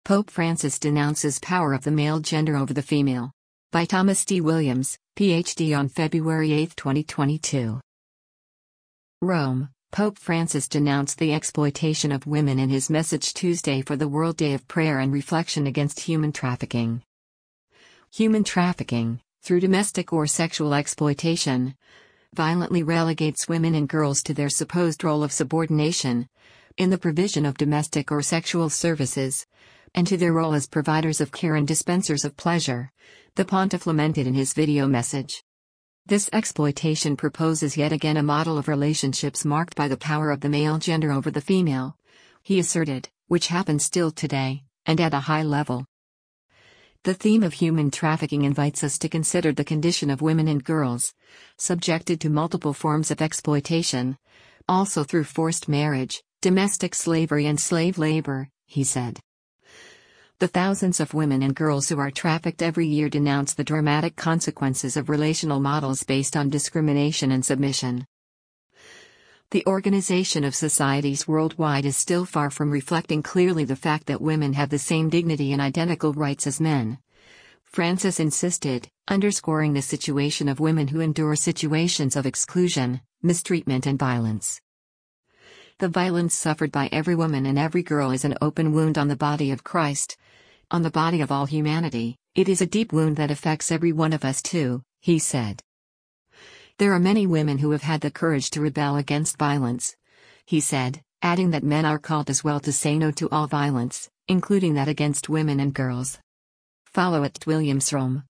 Pope Francis denounces power of the male gender over the female. By Thomas D. Williams, Ph.D. on February 8, 2022. Rome, Pope Francis denounced the exploitation of women in his message Tuesday for the World Day of Prayer and Reflection against human trafficking. Human trafficking, through domestic or sexual exploitation, violently relegates women and girls to their supposed role of subordination in the provision of domestic or sexual services, and to their role as providers of care and dispensers of pleasure, the pontiff lamented in his video message. This exploitation proposes yet again a model of relationships marked by the power of the male gender over the female, he asserted, which happens still today, and at a high level. The theme of human trafficking invites us to consider the condition of women and girls, subjected to multiple forms of exploitation, also through forced marriage, domestic slavery and slave labor, he said. The thousands of women and girls who are trafficked every year denounce the dramatic consequences of relational models based on discrimination and submission. The Organization of Societies Worldwide is still far from reflecting clearly the fact that women have the same dignity and identical rights as men, Francis insisted, underscoring the situation of women who endure situations of exclusion, mistreatment and violence. The violence suffered by every woman and every girl is an open wound on the body of Christ, on the body of all humanity. It is a deep wound that affects every one of us too, he said. There are many women who have had the courage to rebel against violence, he said, adding that men are called as well to say no to all violence, including that against women and girls. Follow @WilliamsRome.